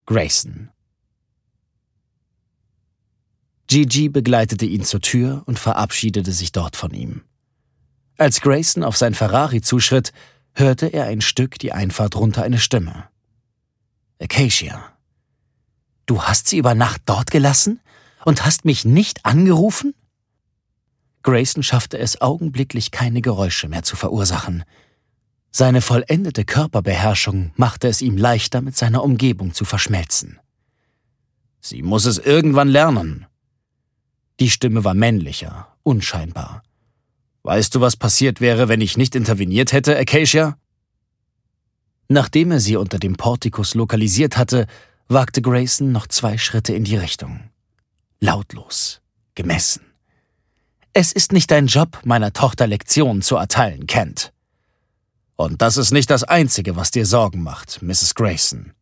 Grayson. Gigi begleitete ihn zur Tür und verabschiedete sich dort von ihm. Als Grayson auf sein Ferrari zuschritt, hörte er ein Stück die Einfahrt runter eine Stimme. »Acacia, du hast sie über Nacht dort gelassen und hast mich nicht angerufen?« Grayson schaffte es augenblicklich, keine Geräusche mehr zu verursachen. Seine vollendete Körperbeherrschung machte es ihm leichter, mit seiner Umgebung zu verschmelzen. »Sie muss es irgendwann lernen.« Die Stimme war männlicher, unscheinbar. »Weißt du, was passiert wäre, wenn ich nicht interveniert hätte, Acacia?« Nachdem er sie unter dem Portikus lokalisiert hatte, wagte Grayson noch 2 Schritte in die Richtung. Lautlos, gemessen. »Es ist nicht dein Job, meiner Tochter Lektionen zu erteilen, Kent.« »Und das ist nicht das Einzige, was dir Sorgen macht, Mrs. Grayson.